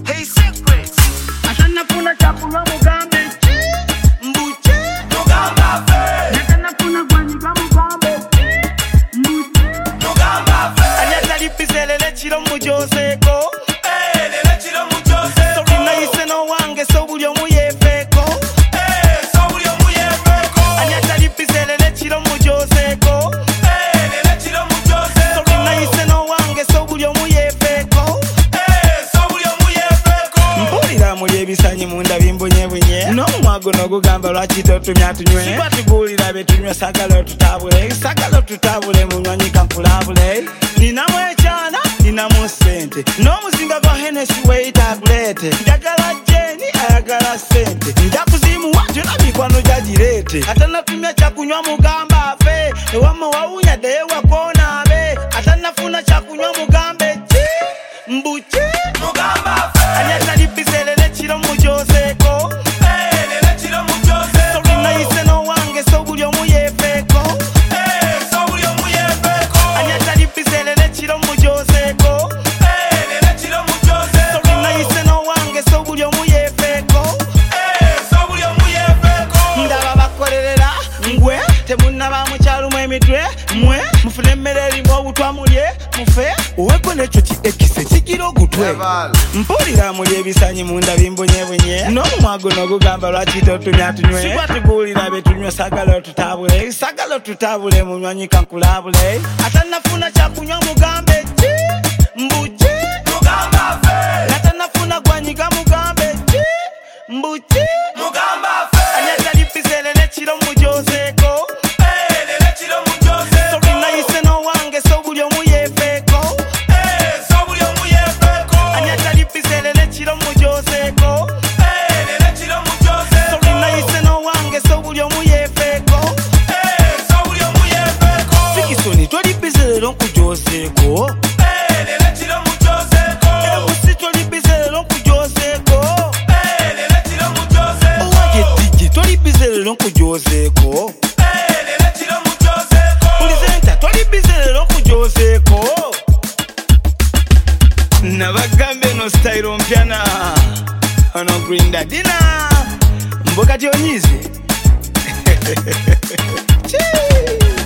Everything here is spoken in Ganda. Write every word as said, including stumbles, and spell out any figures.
Hey secrets. Atana kuna chakula mugambe mbuche Mugamba fe. Atana kuna gwanyiga mugambe mbuche Mugamba fe. Anyata lipiselele chilo mujoseko Eh, lele chilo mujoseko. Sorina ise no wange so buli omu yefeko Eh, so buli omu yefeko. Anyata lipiselele chilo mujoseko Eh, lele chilo mujoseko. Sorina ise no wange so buli omu yefeko Eh, so buli omu yefeko. Mpulira muli ebisanyi munda bimbonyebonye n'omwago n'ogugamba lwaki totumya tunywe siba tugulira betunywe sagala otutabule sagala otutabule munywanyi kankulabule ninamu ekyana ninamu sente n'omuzinga gwa henesi weitagulete njagala jeni ayagala sente nja kuzimuwa gyona mikwano gyagireete atanatumya kyakunywa mugamba afe ewama wawunya ddeyo wakonaabe atanafuna kyakunywa mugambe ki mbuki Mugamba fe. anyatalipiselele kiro mujoseko Eh, lele chilo mujoseko. sorina ise no wange so buli omu yefeko Eh, so buli omu yefeko. anyatalipiselele kiro mujoseko Eh, lele chilo mujoseko. sorina ise no wange so buli omu yefeko Eh, so buli omu yefeko. ndaba bakolerera ngwe temunaba mukyalumu emitwe mwe mufune emmere erimu obutwa mulye mufe oweko nekyo ki ekise kigira ogutwe mpulira muli ebisanyi munda bimbonyebonye n'omwago n'ogugamba lwaki totumya tunywe siba tugulira betunywe sagala otutabule sagala otutabule munywanyi kankulabule atanafuna kyakunywa mugambe ki mbuki Mugamba fe. atanafuna gwanyiga mugambe ki mbuki Mugamba fe. anyatalipiselele kiro mujoseko Eh, lele chilo mujoseko. sorina ise no wange so buli omu yefeko Eh, so buli omu yefeko. anyatalipiselele kiro mujoseko Eh, lele chilo mujoseko. sorina ise no wange so buli omu yefeko Eh, so buli omu yefeko. fikisoni tolipiselelo nkujoseko Eh, lele chilo mujoseko. emusi tolipiselelo nkujoseko Eh, lele chilo mujoseko. owagetigi tolipiselelo nkujoseko Eh, lele chilo mujoseko. pulizenta tolipiselelo nkujoseko nabagambe no style mpyana ono green dadina mboka tyonyize Chee.